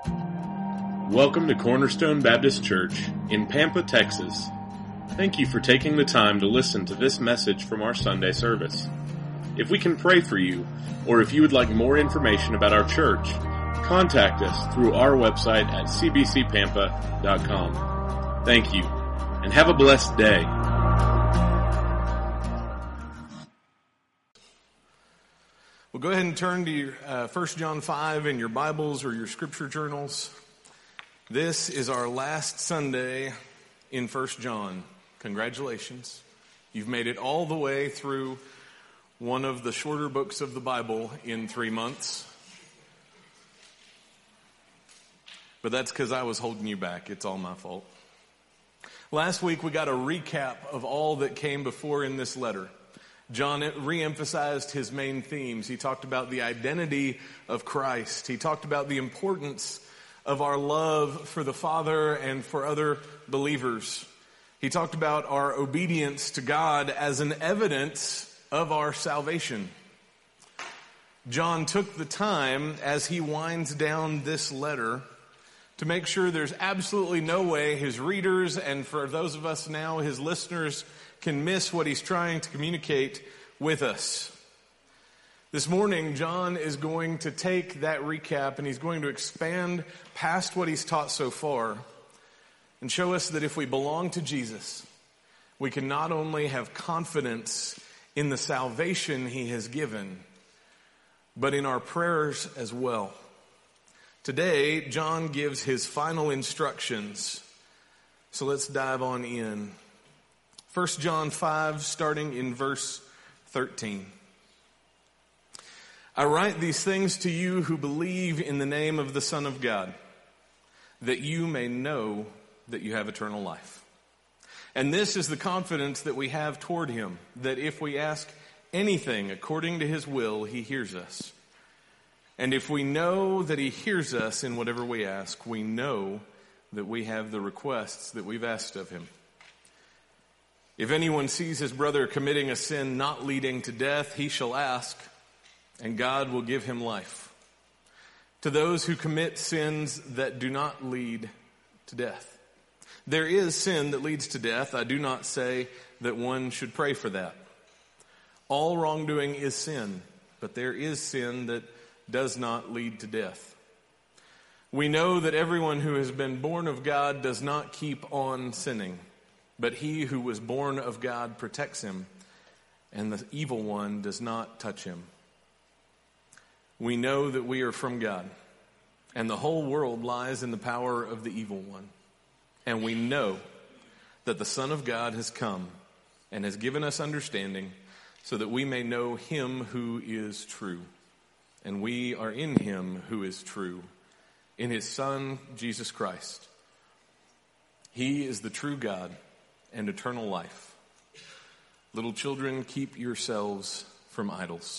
Welcome to Cornerstone Baptist Church in Pampa, Texas. Thank you for taking the time to listen to this message from our Sunday service. If we can pray for you, or if you would like more information about our church, contact us through our website at cbcpampa.com. Thank you, and have a blessed day. Well, go ahead and turn to your 1 John 5 in your Bibles or your scripture journals. This is our last Sunday in 1 John. Congratulations. You've made it all the way through one of the shorter books of the Bible in 3 months. But that's because I was holding you back. It's all my fault. Last week we got a recap of all that came before in this letter. John re-emphasized his main themes. He talked about the identity of Christ. He talked about the importance of our love for the Father and for other believers. He talked about our obedience to God as an evidence of our salvation. John took the time as he winds down this letter to make sure there's absolutely no way his readers, and for those of us now, his listeners, can miss what he's trying to communicate with us. This morning, John is going to take that recap and he's going to expand past what he's taught so far and show us that if we belong to Jesus, we can not only have confidence in the salvation he has given, but in our prayers as well. Today, John gives his final instructions. So let's dive on in. 1 John 5, starting in verse 13. I write these things to you who believe in the name of the Son of God, that you may know that you have eternal life. And this is the confidence that we have toward him, that if we ask anything according to his will, he hears us. And if we know that he hears us in whatever we ask, we know that we have the requests that we've asked of him. If anyone sees his brother committing a sin not leading to death, he shall ask, and God will give him life. To those who commit sins that do not lead to death. There is sin that leads to death. I do not say that one should pray for that. All wrongdoing is sin, but there is sin that does not lead to death. We know that everyone who has been born of God does not keep on sinning, but he who was born of God protects him, and the evil one does not touch him. We know that we are from God, and the whole world lies in the power of the evil one. And we know that the Son of God has come and has given us understanding so that we may know him who is true. And we are in him who is true, in his Son, Jesus Christ. He is the true God and eternal life. Little children, keep yourselves from idols.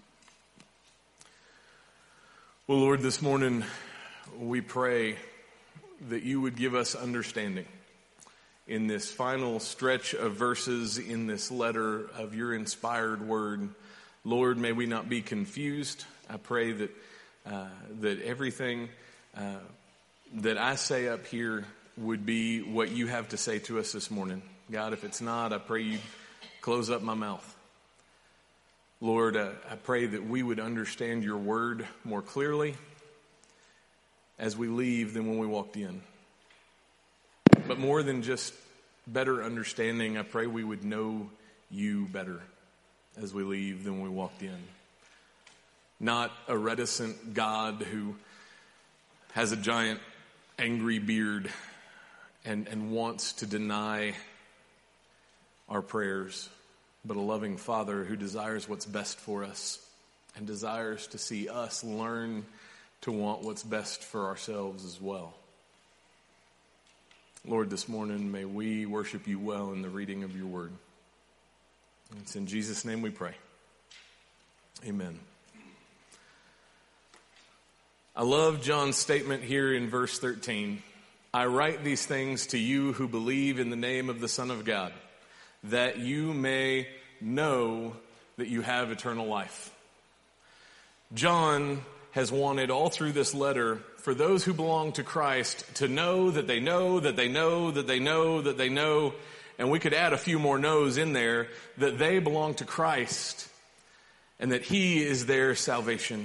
Well, Lord, this morning we pray that you would give us understanding in this final stretch of verses in this letter of your inspired word. Lord, may we not be confused. I pray that everything that I say up here would be what you have to say to us this morning. God, if it's not, I pray you close up my mouth. Lord, I pray that we would understand your word more clearly as we leave than when we walked in. But more than just better understanding, I pray we would know you better as we leave than when we walked in. Not a reticent God who has a giant angry beard and wants to deny our prayers, but a loving Father who desires what's best for us and desires to see us learn to want what's best for ourselves as well. Lord, this morning may we worship you well in the reading of your word. It's in Jesus' name we pray. Amen. I love John's statement here in verse 13. I write these things to you who believe in the name of the Son of God, that you may know that you have eternal life. John has wanted all through this letter for those who belong to Christ to know that they know that they know that they know that they know, and we could add a few more knows in there, that they belong to Christ and that He is their salvation.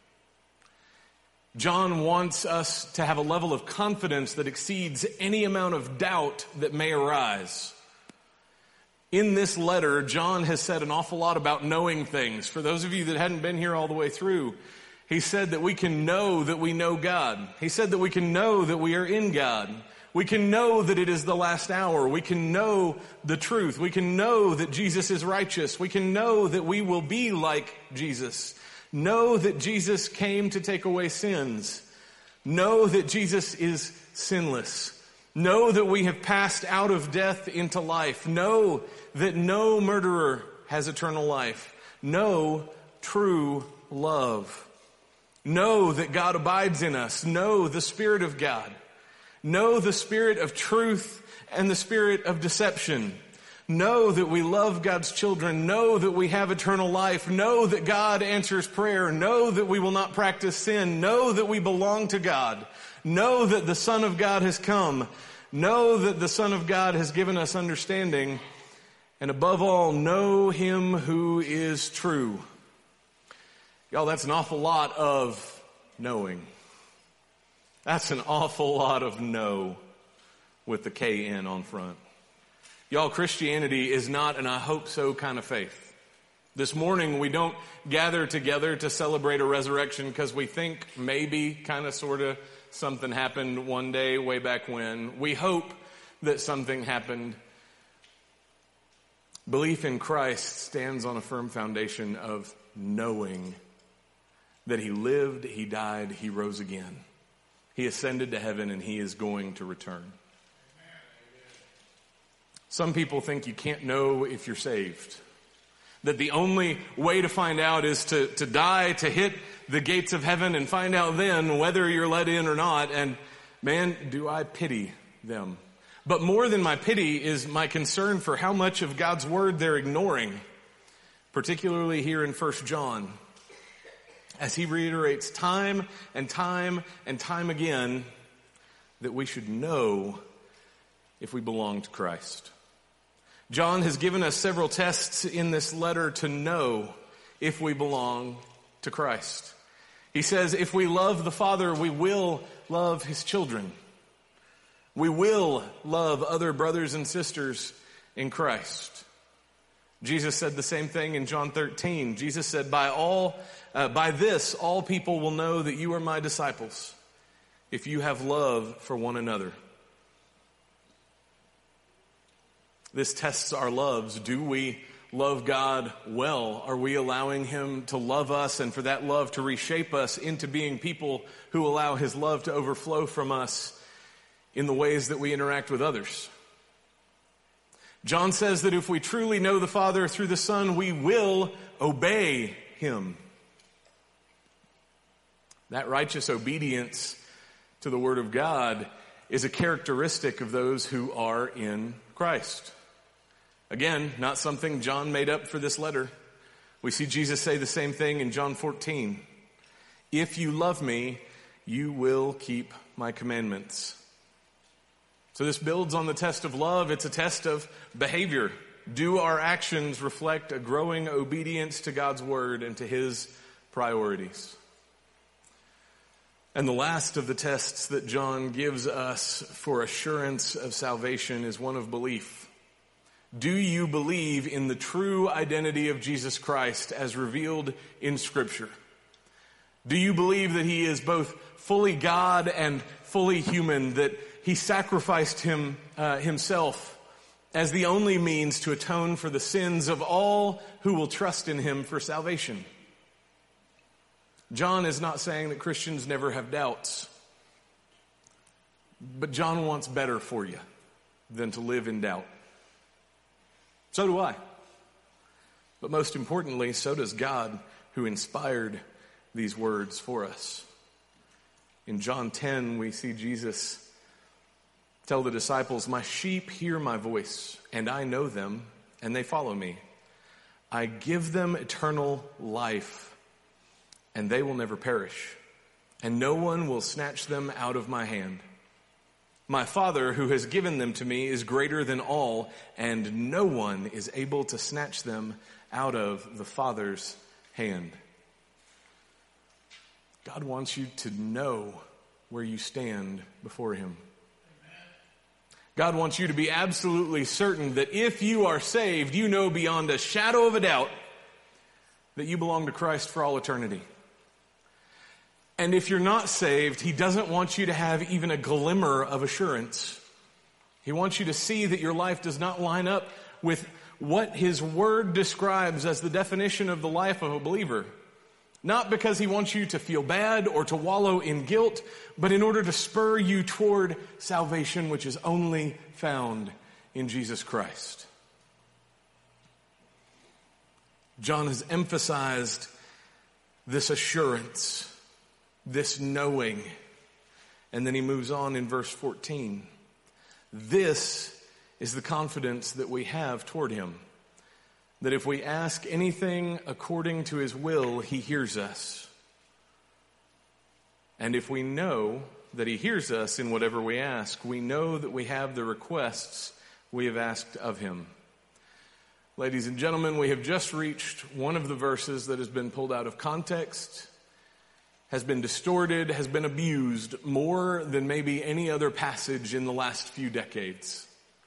John wants us to have a level of confidence that exceeds any amount of doubt that may arise. In this letter, John has said an awful lot about knowing things. For those of you that hadn't been here all the way through, he said that we can know that we know God. He said that we can know that we are in God. We can know that it is the last hour. We can know the truth. We can know that Jesus is righteous. We can know that we will be like Jesus. Know that Jesus came to take away sins. Know that Jesus is sinless. Know that we have passed out of death into life. Know that no murderer has eternal life. Know true love. Know that God abides in us. Know the Spirit of God. Know the Spirit of truth and the Spirit of deception. Know that we love God's children. Know that we have eternal life. Know that God answers prayer. Know that we will not practice sin. Know that we belong to God. Know that the Son of God has come. Know that the Son of God has given us understanding. And above all, know Him who is true. Y'all, that's an awful lot of knowing. That's an awful lot of know with the K-N on front. Y'all, Christianity is not an I hope so kind of faith. This morning we don't gather together to celebrate a resurrection because we think maybe, kind of, sort of, something happened one day way back when. We hope that something happened. Belief in Christ stands on a firm foundation of knowing that He lived, He died, He rose again. He ascended to heaven and He is going to return. Some people think you can't know if you're saved. That the only way to find out is to die, to hit the gates of heaven and find out then whether you're let in or not. And man, do I pity them. But more than my pity is my concern for how much of God's word they're ignoring. Particularly here in 1 John. As he reiterates time and time and time again that we should know if we belong to Christ. John has given us several tests in this letter to know if we belong to Christ. He says, if we love the Father, we will love His children. We will love other brothers and sisters in Christ. Jesus said the same thing in John 13. Jesus said, by this, all people will know that you are my disciples, if you have love for one another. This tests our loves. Do we love God well? Are we allowing Him to love us and for that love to reshape us into being people who allow His love to overflow from us in the ways that we interact with others? John says that if we truly know the Father through the Son, we will obey Him. That righteous obedience to the Word of God is a characteristic of those who are in Christ. Again, not something John made up for this letter. We see Jesus say the same thing in John 14. If you love me, you will keep my commandments. So this builds on the test of love. It's a test of behavior. Do our actions reflect a growing obedience to God's word and to His priorities? And the last of the tests that John gives us for assurance of salvation is one of belief. Do you believe in the true identity of Jesus Christ as revealed in Scripture? Do you believe that He is both fully God and fully human, that He sacrificed Himself as the only means to atone for the sins of all who will trust in Him for salvation? John is not saying that Christians never have doubts, but John wants better for you than to live in doubt. So do I. But most importantly, so does God, who inspired these words for us. In John 10, we see Jesus tell the disciples, my sheep hear my voice, and I know them, and they follow me. I give them eternal life, and they will never perish, and no one will snatch them out of my hand. My Father who has given them to me is greater than all, and no one is able to snatch them out of the Father's hand. God wants you to know where you stand before him. God wants you to be absolutely certain that if you are saved, you know beyond a shadow of a doubt that you belong to Christ for all eternity. And if you're not saved, he doesn't want you to have even a glimmer of assurance. He wants you to see that your life does not line up with what his word describes as the definition of the life of a believer. Not because he wants you to feel bad or to wallow in guilt, but in order to spur you toward salvation, which is only found in Jesus Christ. John has emphasized this assurance, this knowing, and then he moves on in verse 14. This is the confidence that we have toward him, that if we ask anything according to his will, he hears us. And if we know that he hears us in whatever we ask, we know that we have the requests we have asked of him. Ladies and gentlemen, we have just reached one of the verses that has been pulled out of context, has been distorted, has been abused more than maybe any other passage in the last few decades.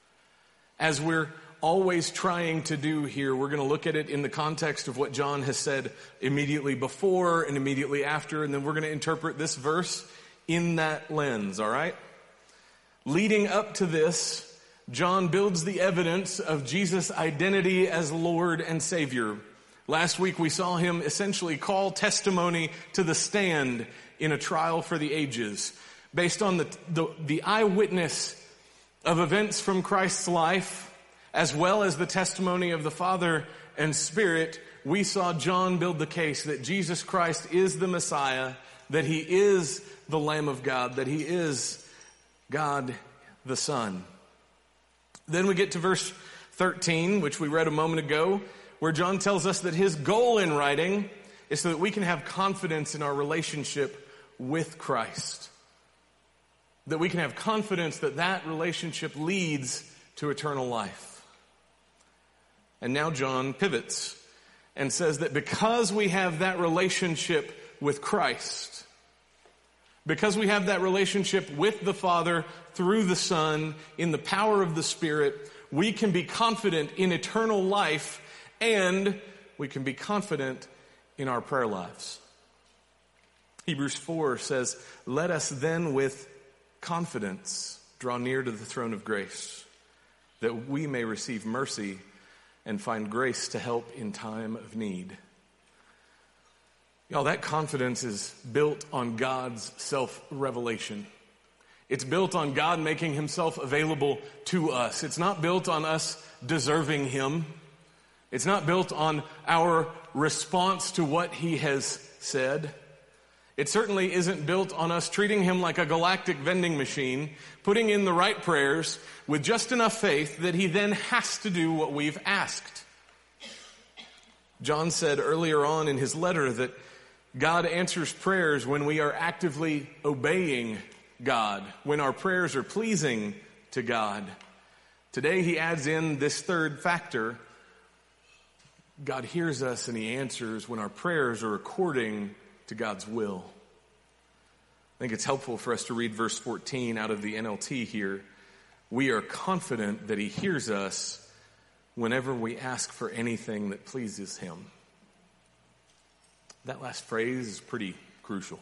As we're always trying to do here, we're going to look at it in the context of what John has said immediately before and immediately after, and then we're going to interpret this verse in that lens, all right? Leading up to this, John builds the evidence of Jesus' identity as Lord and Savior. Last week we saw him essentially call testimony to the stand in a trial for the ages. Based on the eyewitness of events from Christ's life, as well as the testimony of the Father and Spirit, we saw John build the case that Jesus Christ is the Messiah, that he is the Lamb of God, that he is God the Son. Then we get to verse 13, which we read a moment ago, where John tells us that his goal in writing is so that we can have confidence in our relationship with Christ. That we can have confidence that that relationship leads to eternal life. And now John pivots and says that because we have that relationship with Christ, because we have that relationship with the Father through the Son in the power of the Spirit, we can be confident in eternal life and we can be confident in our prayer lives. Hebrews 4 says, "Let us then with confidence draw near to the throne of grace, that we may receive mercy and find grace to help in time of need." Y'all, that confidence is built on God's self-revelation. It's built on God making himself available to us. It's not built on us deserving him. It's not built on our response to what he has said. It certainly isn't built on us treating him like a galactic vending machine, putting in the right prayers with just enough faith that he then has to do what we've asked. John said earlier on in his letter that God answers prayers when we are actively obeying God, when our prayers are pleasing to God. Today he adds in this third factor. God hears us and he answers when our prayers are according to God's will. I think it's helpful for us to read verse 14 out of the NLT here. We are confident that he hears us whenever we ask for anything that pleases him. That last phrase is pretty crucial.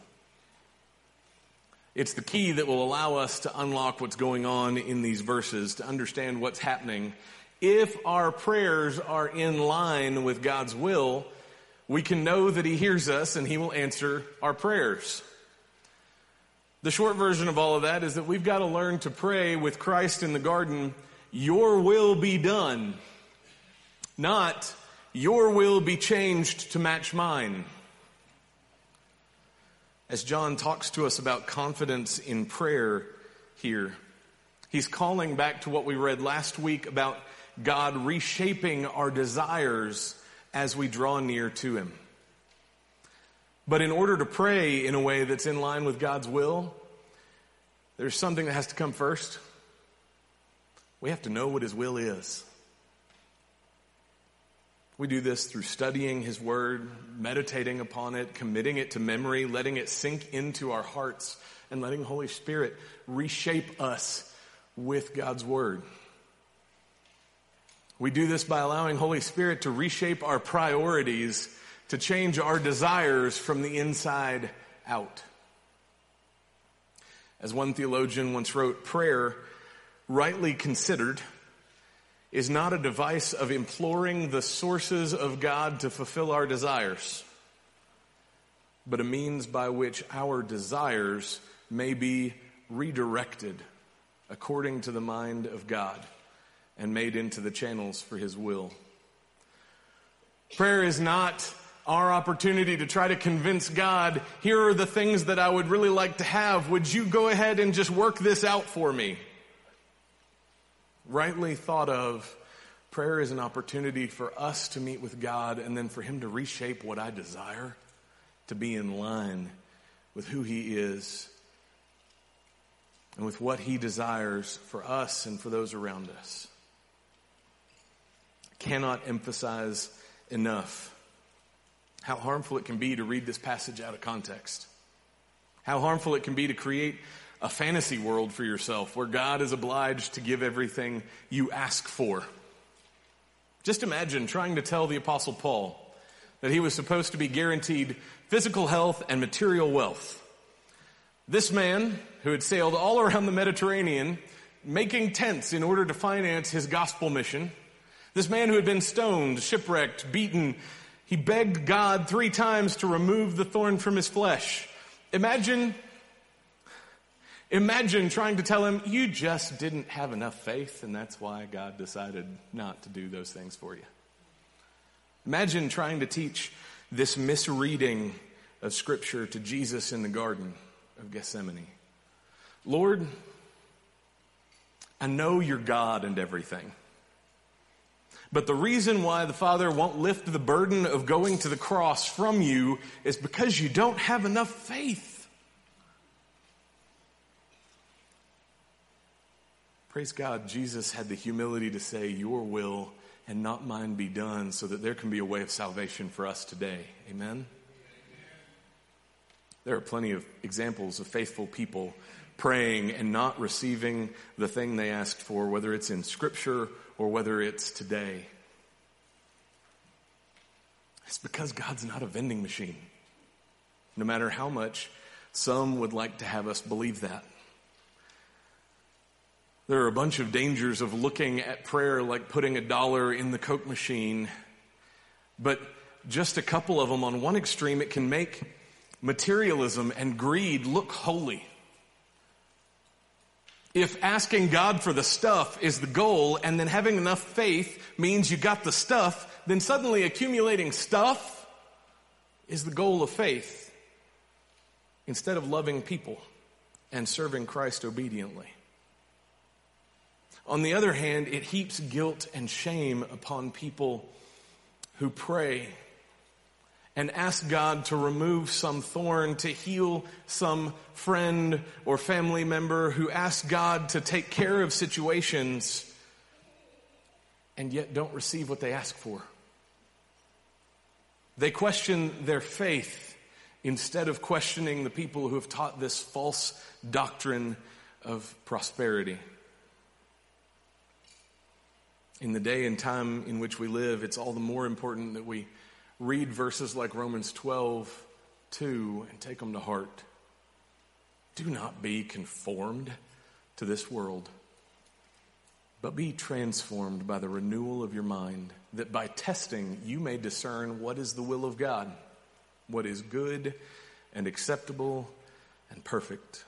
It's the key that will allow us to unlock what's going on in these verses, to understand what's happening. If our prayers are in line with God's will, we can know that he hears us and he will answer our prayers. The short version of all of that is that we've got to learn to pray with Christ in the garden, "Your will be done," not "Your will be changed to match mine." As John talks to us about confidence in prayer here, he's calling back to what we read last week about God reshaping our desires as we draw near to him. But in order to pray in a way that's in line with God's will, there's something that has to come first. We have to know what His will is. We do this through studying His Word, meditating upon it, committing it to memory, letting it sink into our hearts, and letting Holy Spirit reshape us with God's Word. We do this by allowing Holy Spirit to reshape our priorities, to change our desires from the inside out. As one theologian once wrote, prayer, rightly considered, is not a device of imploring the sources of God to fulfill our desires, but a means by which our desires may be redirected according to the mind of God and made into the channels for His will. Prayer is not our opportunity to try to convince God, here are the things that I would really like to have. Would you go ahead and just work this out for me? Rightly thought of, prayer is an opportunity for us to meet with God and then for Him to reshape what I desire to be in line with who He is and with what He desires for us and for those around us. I cannot emphasize enough how harmful it can be to read this passage out of context. How harmful it can be to create a fantasy world for yourself where God is obliged to give everything you ask for. Just imagine trying to tell the Apostle Paul that he was supposed to be guaranteed physical health and material wealth. This man, who had sailed all around the Mediterranean, making tents in order to finance his gospel mission, this man who had been stoned, shipwrecked, beaten, he begged God 3 times to remove the thorn from his flesh. Imagine trying to tell him, you just didn't have enough faith, and that's why God decided not to do those things for you. Imagine trying to teach this misreading of Scripture to Jesus in the Garden of Gethsemane. Lord, I know you're God and everything. But the reason why the Father won't lift the burden of going to the cross from you is because you don't have enough faith. Praise God, Jesus had the humility to say, your will and not mine be done, so that there can be a way of salvation for us today. Amen? There are plenty of examples of faithful people praying and not receiving the thing they asked for, whether it's in Scripture or whether it's today. It's because God's not a vending machine, no matter how much some would like to have us believe that. There are a bunch of dangers of looking at prayer like putting $1 in the Coke machine, but just a couple of them. On one extreme, it can make materialism and greed look holy. If asking God for the stuff is the goal and then having enough faith means you got the stuff, then suddenly accumulating stuff is the goal of faith instead of loving people and serving Christ obediently. On the other hand, it heaps guilt and shame upon people who pray and ask God to remove some thorn, to heal some friend or family member, who ask God to take care of situations and yet don't receive what they ask for. They question their faith instead of questioning the people who have taught this false doctrine of prosperity. In the day and time in which we live, it's all the more important that we read verses like Romans 12:2 and take them to heart. Do not be conformed to this world, but be transformed by the renewal of your mind, that by testing you may discern what is the will of God, what is good and acceptable and perfect.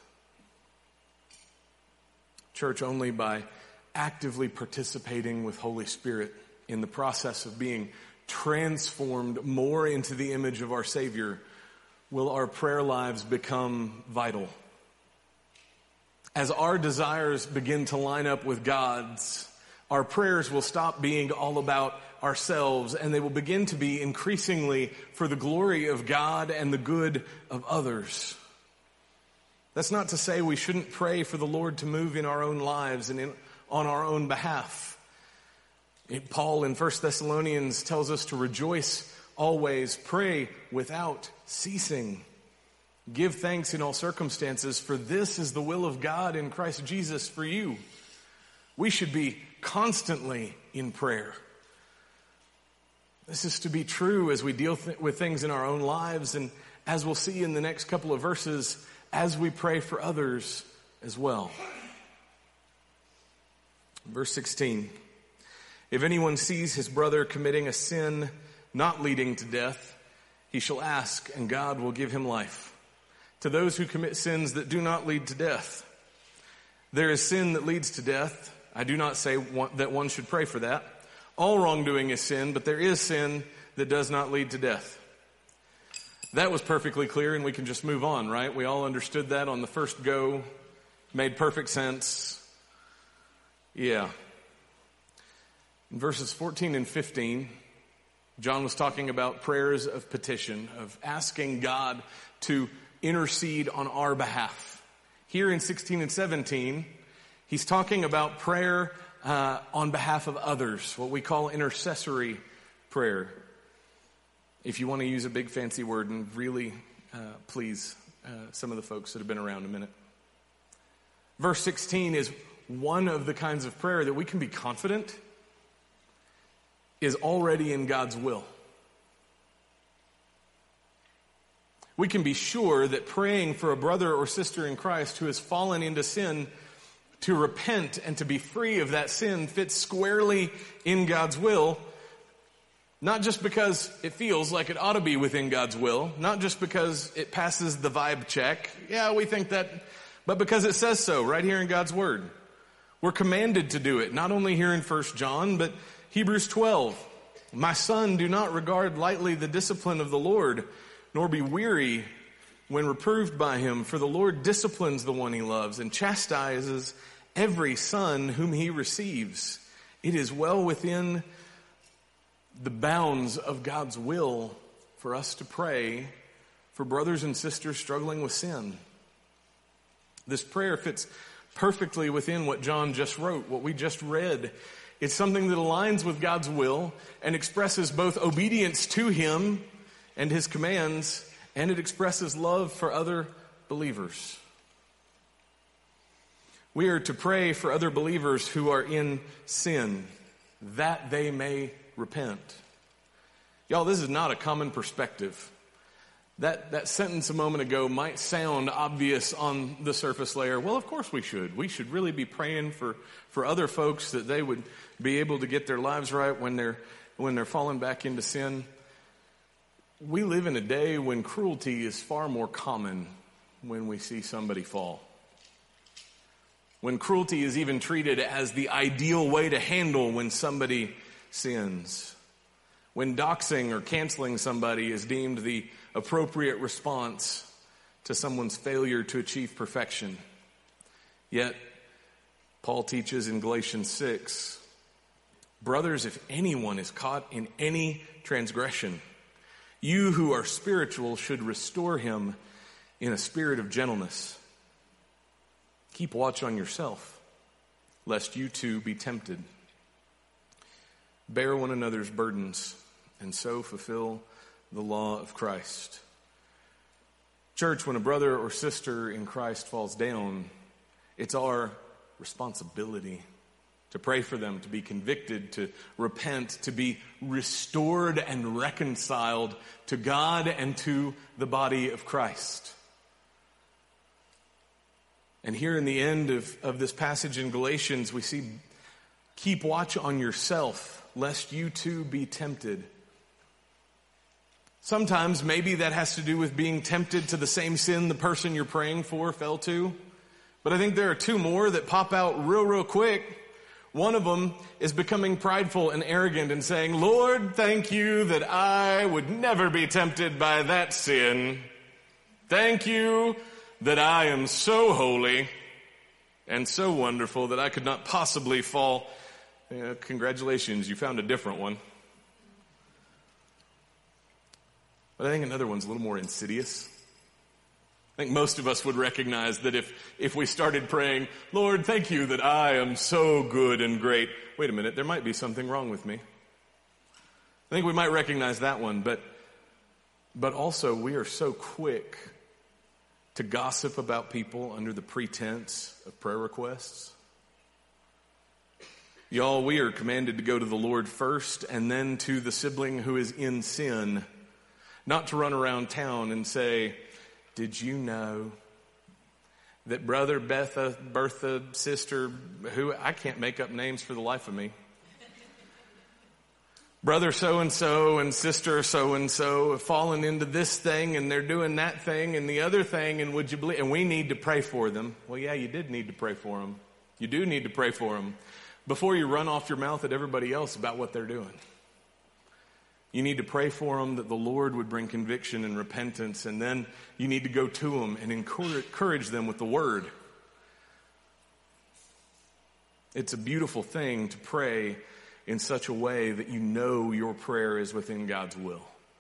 Church, only by actively participating with Holy Spirit in the process of being transformed more into the image of our Savior will our prayer lives become vital. As our desires begin to line up with God's, our prayers will stop being all about ourselves, and they will begin to be increasingly for the glory of God and the good of others. That's not to say we shouldn't pray for the Lord to move in our own lives and on our own behalf. Paul in 1 Thessalonians tells us to rejoice always, pray without ceasing. Give thanks in all circumstances, for this is the will of God in Christ Jesus for you. We should be constantly in prayer. This is to be true as we deal with things in our own lives, and as we'll see in the next couple of verses, as we pray for others as well. Verse 16. If anyone sees his brother committing a sin not leading to death, he shall ask, and God will give him life. To those who commit sins that do not lead to death, there is sin that leads to death. I do not say that one should pray for that. All wrongdoing is sin, but there is sin that does not lead to death. That was perfectly clear, and we can just move on, right? We all understood that on the first go. Made perfect sense. Yeah. In verses 14 and 15, John was talking about prayers of petition, of asking God to intercede on our behalf. Here in 16 and 17, he's talking about prayer on behalf of others, what we call intercessory prayer. If you want to use a big fancy word, and really please some of the folks that have been around a minute. Verse 16 is one of the kinds of prayer that we can be confident is already in God's will. We can be sure that praying for a brother or sister in Christ who has fallen into sin to repent and to be free of that sin fits squarely in God's will. Not just because it feels like it ought to be within God's will, not just because it passes the vibe check. Yeah, we think that, but because it says so right here in God's Word. We're commanded to do it, not only here in 1 John, but Hebrews 12. My son, do not regard lightly the discipline of the Lord, nor be weary when reproved by him. For the Lord disciplines the one he loves and chastises every son whom he receives. It is well within the bounds of God's will for us to pray for brothers and sisters struggling with sin. This prayer fits perfectly within what John just wrote, what we just read. It's something that aligns with God's will and expresses both obedience to him and his commands, and it expresses love for other believers. We are to pray for other believers who are in sin, that they may repent. Y'all, this is not a common perspective. That sentence a moment ago might sound obvious on the surface layer. Well, of course we should. We should really be praying for other folks that they would be able to get their lives right when they're falling back into sin. We live in a day when cruelty is far more common when we see somebody fall. When cruelty is even treated as the ideal way to handle when somebody sins. When doxing or canceling somebody is deemed the appropriate response to someone's failure to achieve perfection. Yet, Paul teaches in Galatians 6, brothers, if anyone is caught in any transgression, you who are spiritual should restore him in a spirit of gentleness. Keep watch on yourself, lest you too be tempted. Bear one another's burdens, and so fulfill the law of Christ. Church, when a brother or sister in Christ falls down, it's our responsibility to pray for them, to be convicted, to repent, to be restored and reconciled to God and to the body of Christ. And here in the end of this passage in Galatians, we see, keep watch on yourself, lest you too be tempted. Sometimes maybe that has to do with being tempted to the same sin the person you're praying for fell to. But I think there are two more that pop out real quick. One of them is becoming prideful and arrogant and saying, Lord, thank you that I would never be tempted by that sin. Thank you that I am so holy and so wonderful that I could not possibly fall Congratulations, you found a different one. But I think another one's a little more insidious. I think most of us would recognize that if we started praying, Lord, thank you that I am so good and great. Wait a minute, there might be something wrong with me. I think we might recognize that one, but also we are so quick to gossip about people under the pretense of prayer requests. Y'all, we are commanded to go to the Lord first and then to the sibling who is in sin, not to run around town and say, did you know that brother Bertha, sister, who I can't make up names for the life of me. Brother so-and-so and sister so-and-so have fallen into this thing and they're doing that thing and the other thing, and would you believe, and we need to pray for them. Well, yeah, you did need to pray for them. You do need to pray for them before you run off your mouth at everybody else about what they're doing. You need to pray for them that the Lord would bring conviction and repentance, and then you need to go to them and encourage them with the word. It's a beautiful thing to pray in such a way that you know your prayer is within God's will.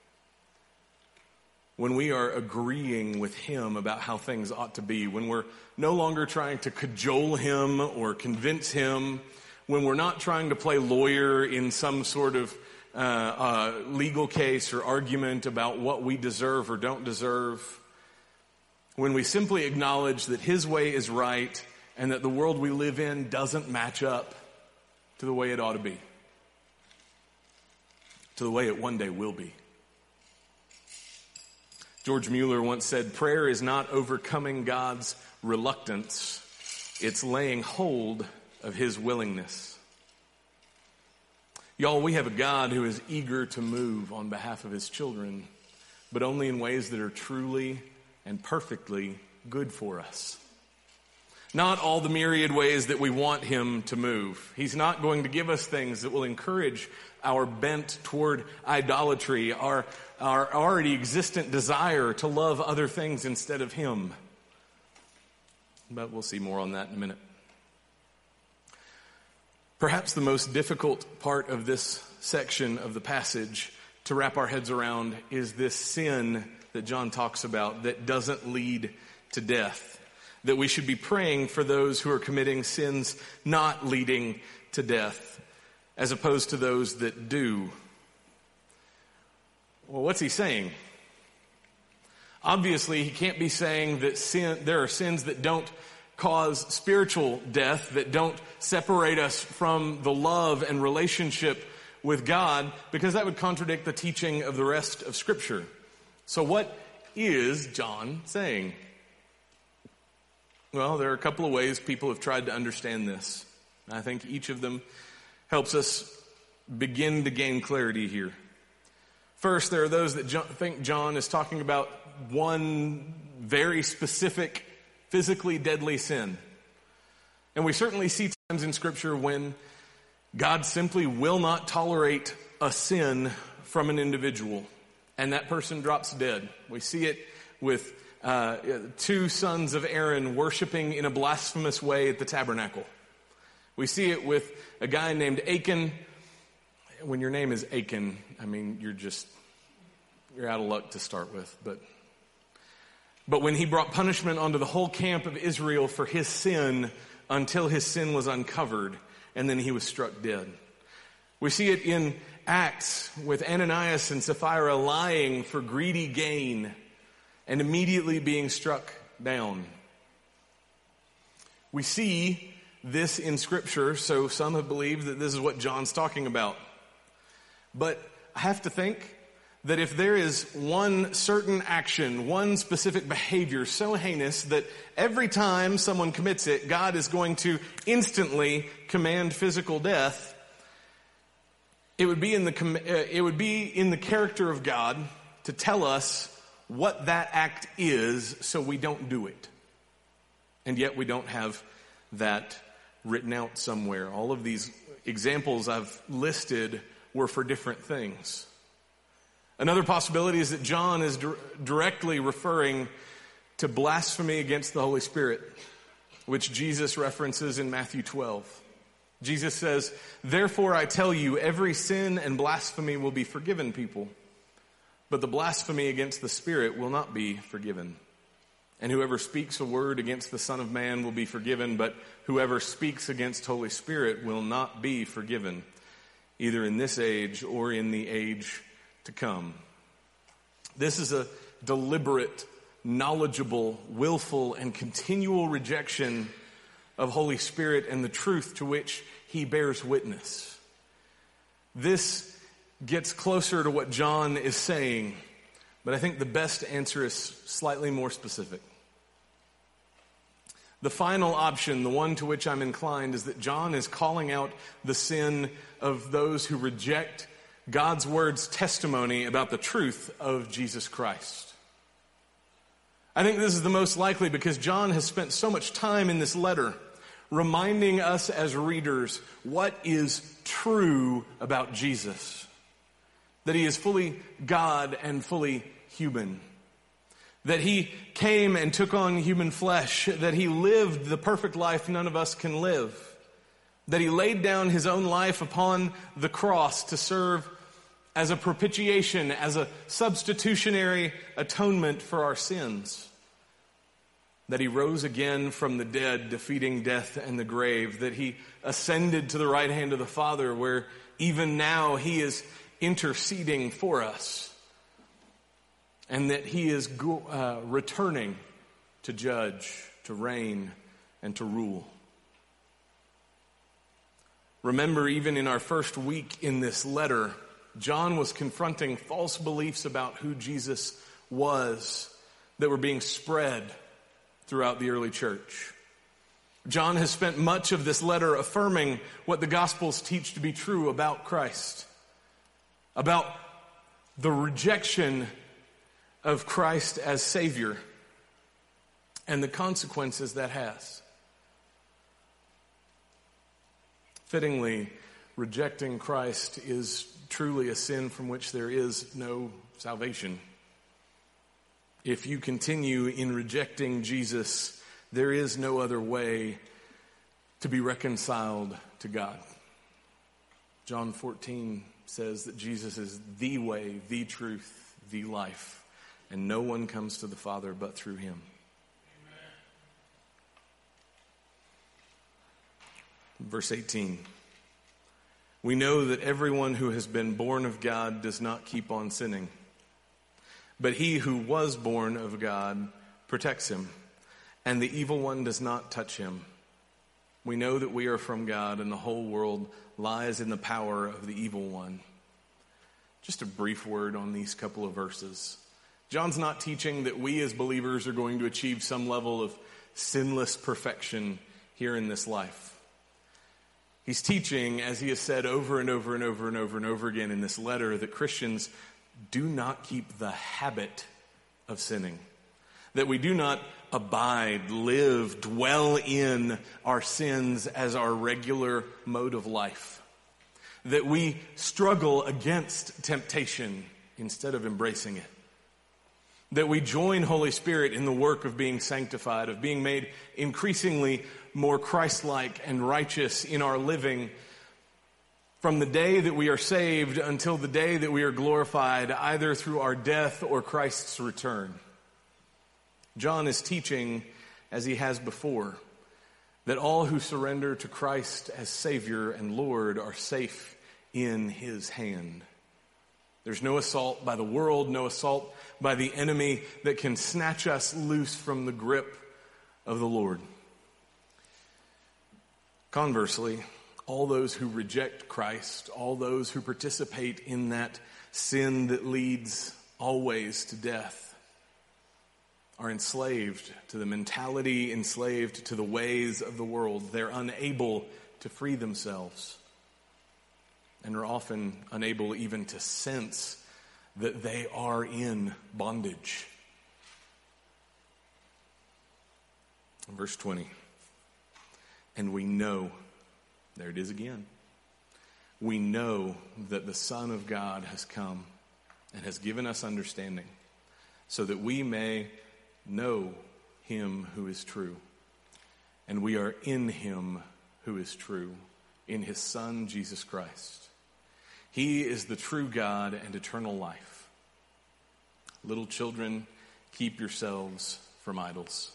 When we are agreeing with Him about how things ought to be, when we're no longer trying to cajole Him or convince Him, when we're not trying to play lawyer in some sort of legal case or argument about what we deserve or don't deserve, when we simply acknowledge that His way is right and that the world we live in doesn't match up to the way it ought to be, to the way it one day will be. George Mueller once said, prayer is not overcoming God's reluctance, it's laying hold of His willingness. Y'all, we have a God who is eager to move on behalf of His children, but only in ways that are truly and perfectly good for us. Not all the myriad ways that we want Him to move. He's not going to give us things that will encourage our bent toward idolatry, our already existent desire to love other things instead of Him. But we'll see more on that in a minute. Perhaps the most difficult part of this section of the passage to wrap our heads around is this sin that John talks about that doesn't lead to death. That we should be praying for those who are committing sins not leading to death, as opposed to those that do. Well, what's he saying? Obviously, he can't be saying that there are sins that don't cause spiritual death, that don't separate us from the love and relationship with God, because that would contradict the teaching of the rest of Scripture. So what is John saying? Well, there are a couple of ways people have tried to understand this. I think each of them helps us begin to gain clarity here. First, there are those that think John is talking about one very specific physically deadly sin. And we certainly see times in Scripture when God simply will not tolerate a sin from an individual, and that person drops dead. We see it with two sons of Aaron worshiping in a blasphemous way at the tabernacle. We see it with a guy named Achan. When your name is Achan, I mean, you're out of luck to start with, But when he brought punishment onto the whole camp of Israel for his sin until his sin was uncovered, and then he was struck dead. We see it in Acts with Ananias and Sapphira lying for greedy gain and immediately being struck down. We see this in Scripture, so some have believed that this is what John's talking about. But I have to think that if there is one certain action, one specific behavior so heinous that every time someone commits it, God is going to instantly command physical death, it would be in the character of God to tell us what that act is so we don't do it. And yet we don't have that written out somewhere. All of these examples I've listed were for different things. Another possibility is that John is directly referring to blasphemy against the Holy Spirit, which Jesus references in Matthew 12. Jesus says, "Therefore I tell you, every sin and blasphemy will be forgiven people, but the blasphemy against the Spirit will not be forgiven. And whoever speaks a word against the Son of Man will be forgiven, but whoever speaks against Holy Spirit will not be forgiven, either in this age or in the age to come." This is a deliberate, knowledgeable, willful, and continual rejection of Holy Spirit and the truth to which he bears witness. This gets closer to what John is saying, but I think the best answer is slightly more specific. The final option, the one to which I'm inclined, is that John is calling out the sin of those who reject God's word's testimony about the truth of Jesus Christ. I think this is the most likely because John has spent so much time in this letter reminding us as readers what is true about Jesus. That he is fully God and fully human. That he came and took on human flesh. That he lived the perfect life none of us can live. That he laid down his own life upon the cross to serve as a propitiation, as a substitutionary atonement for our sins. That he rose again from the dead, defeating death and the grave. That he ascended to the right hand of the Father, where even now he is interceding for us. And that he is returning to judge, to reign, and to rule. Remember, even in our first week in this letter, John was confronting false beliefs about who Jesus was that were being spread throughout the early church. John has spent much of this letter affirming what the Gospels teach to be true about Christ, about the rejection of Christ as Savior and the consequences that has. Fittingly, rejecting Christ is truly a sin from which there is no salvation. If you continue in rejecting Jesus, there is no other way to be reconciled to God. John 14 says that Jesus is the way, the truth, the life, and no one comes to the Father but through him. Verse 18. We know that everyone who has been born of God does not keep on sinning. But he who was born of God protects him, and the evil one does not touch him. We know that we are from God, and the whole world lies in the power of the evil one. Just a brief word on these couple of verses. John's not teaching that we as believers are going to achieve some level of sinless perfection here in this life. He's teaching, as he has said over and over and over and over and over again in this letter, that Christians do not keep the habit of sinning. That we do not abide, live, dwell in our sins as our regular mode of life. That we struggle against temptation instead of embracing it. That we join Holy Spirit in the work of being sanctified, of being made increasingly more Christ-like and righteous in our living from the day that we are saved until the day that we are glorified, either through our death or Christ's return. John is teaching, as he has before, that all who surrender to Christ as Savior and Lord are safe in his hand. There's no assault by the world, no assault by the enemy that can snatch us loose from the grip of the Lord. Conversely, all those who reject Christ, all those who participate in that sin that leads always to death, are enslaved to the mentality, enslaved to the ways of the world. They're unable to free themselves and are often unable even to sense that they are in bondage. Verse 20. And we know, there it is again, we know that the Son of God has come and has given us understanding so that we may know him who is true. And we are in him who is true, in his Son, Jesus Christ. He is the true God and eternal life. Little children, keep yourselves from idols.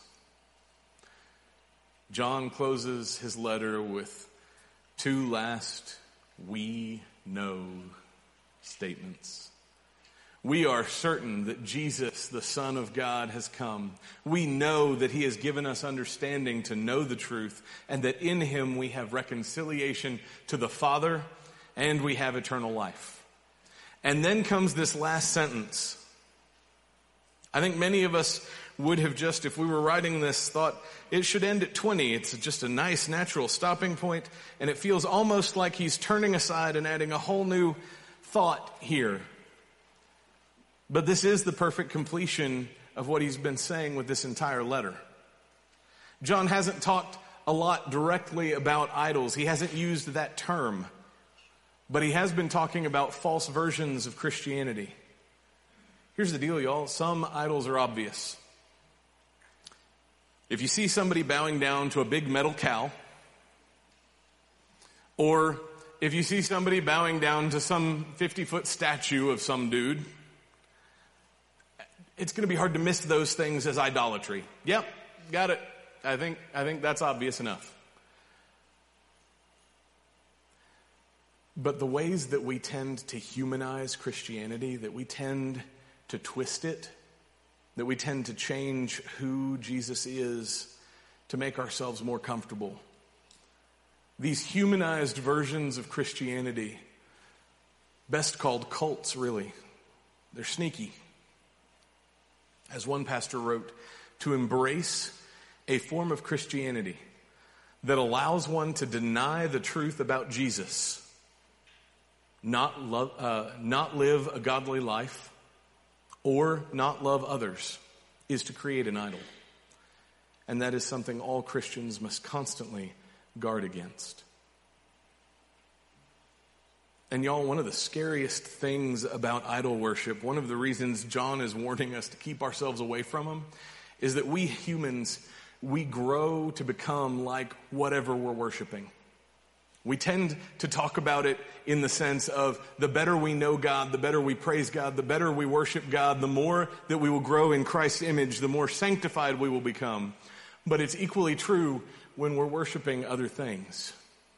John closes his letter with two last "we know" statements. We are certain that Jesus, the Son of God, has come. We know that he has given us understanding to know the truth, and that in him we have reconciliation to the Father, and we have eternal life. And then comes this last sentence. I think many of us would have just, if we were writing this, thought it should end at 20. It's just a nice, natural stopping point, and it feels almost like he's turning aside and adding a whole new thought here. But this is the perfect completion of what he's been saying with this entire letter. John hasn't talked a lot directly about idols. He hasn't used that term. But he has been talking about false versions of Christianity. Here's the deal, y'all. Some idols are obvious. If you see somebody bowing down to a big metal cow, or if you see somebody bowing down to some 50-foot statue of some dude, it's going to be hard to miss those things as idolatry. Yep, got it. I think that's obvious enough. But the ways that we tend to humanize Christianity, that we tend to twist it, that we tend to change who Jesus is to make ourselves more comfortable. These humanized versions of Christianity, best called cults, really, they're sneaky. As one pastor wrote, to embrace a form of Christianity that allows one to deny the truth about Jesus, not live a godly life, or not love others, is to create an idol. And that is something all Christians must constantly guard against. And y'all, one of the scariest things about idol worship, one of the reasons John is warning us to keep ourselves away from them, is that we humans, we grow to become like whatever we're worshiping. We tend to talk about it in the sense of the better we know God, the better we praise God, the better we worship God, the more that we will grow in Christ's image, the more sanctified we will become. But it's equally true when we're worshiping other things.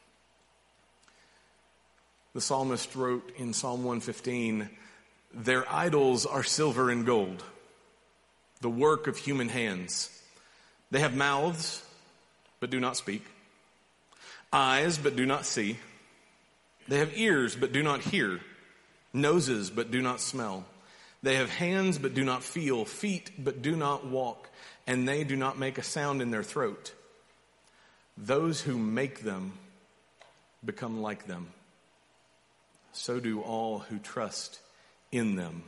The psalmist wrote in Psalm 115, "Their idols are silver and gold, the work of human hands. They have mouths, but do not speak. Eyes, but do not see. They have ears, but do not hear. Noses, but do not smell. They have hands, but do not feel. Feet, but do not walk. And they do not make a sound in their throat. Those who make them become like them. So do all who trust in them."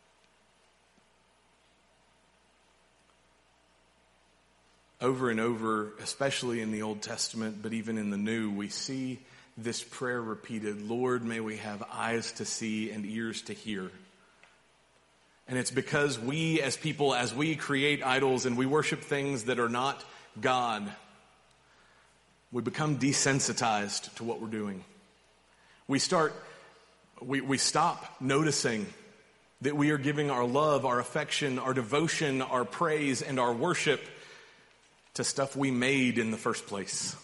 Over and over, especially in the Old Testament, but even in the New, we see this prayer repeated, "Lord, may we have eyes to see and ears to hear." And it's because we as people, as we create idols and we worship things that are not God, we become desensitized to what we're doing. We stop noticing that we are giving our love, our affection, our devotion, our praise, and our worship to stuff we made in the first place.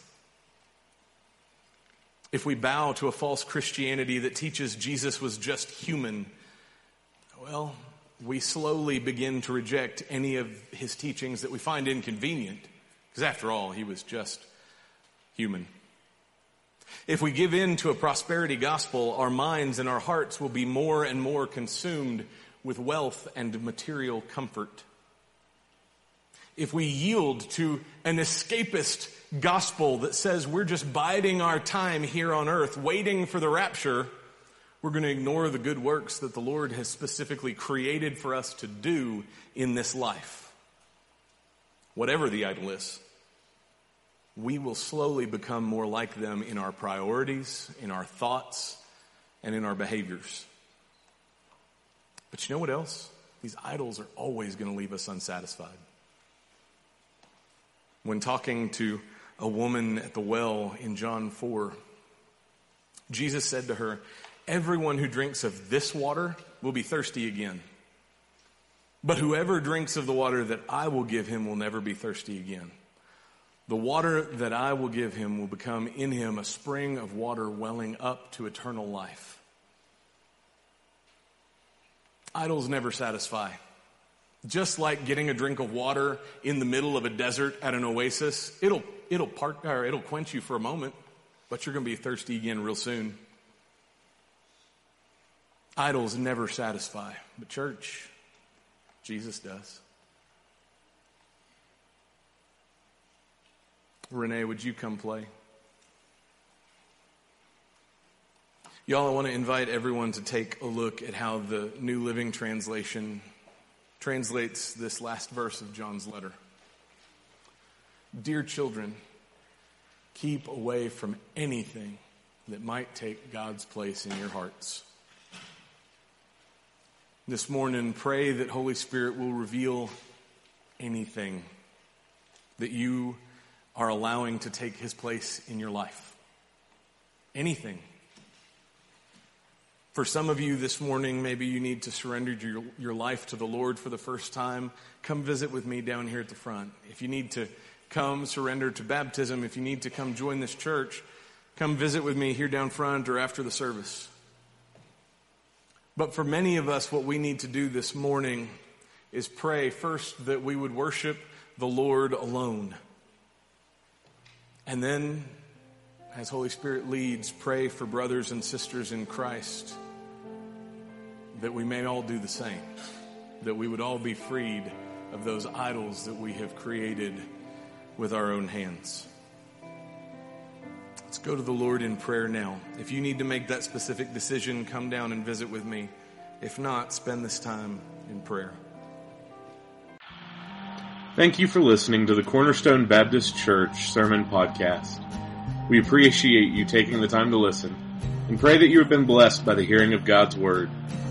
If we bow to a false Christianity that teaches Jesus was just human, well, we slowly begin to reject any of his teachings that we find inconvenient, because after all, he was just human. If we give in to a prosperity gospel, our minds and our hearts will be more and more consumed with wealth and material comfort. If we yield to an escapist gospel that says we're just biding our time here on earth, waiting for the rapture, we're going to ignore the good works that the Lord has specifically created for us to do in this life. Whatever the idol is, we will slowly become more like them in our priorities, in our thoughts, and in our behaviors. But you know what else? These idols are always going to leave us unsatisfied. When talking to a woman at the well in John 4, Jesus said to her, "Everyone who drinks of this water will be thirsty again. But whoever drinks of the water that I will give him will never be thirsty again. The water that I will give him will become in him a spring of water welling up to eternal life." Idols never satisfy. Just like getting a drink of water in the middle of a desert at an oasis, it'll quench you for a moment, but you're going to be thirsty again real soon. Idols never satisfy, but church, Jesus does. Renee, would you come play? Y'all, I want to invite everyone to take a look at how the New Living Translation translates this last verse of John's letter. "Dear children, keep away from anything that might take God's place in your hearts." This morning, pray that Holy Spirit will reveal anything that you are allowing to take his place in your life. Anything. For some of you this morning, maybe you need to surrender your life to the Lord for the first time. Come visit with me down here at the front. If you need to come surrender to baptism, if you need to come join this church, come visit with me here down front or after the service. But for many of us, what we need to do this morning is pray first that we would worship the Lord alone. And then, as Holy Spirit leads, pray for brothers and sisters in Christ that we may all do the same, that we would all be freed of those idols that we have created with our own hands. Let's go to the Lord in prayer now. If you need to make that specific decision, come down and visit with me. If not, spend this time in prayer. Thank you for listening to the Cornerstone Baptist Church Sermon Podcast. We appreciate you taking the time to listen and pray that you have been blessed by the hearing of God's Word.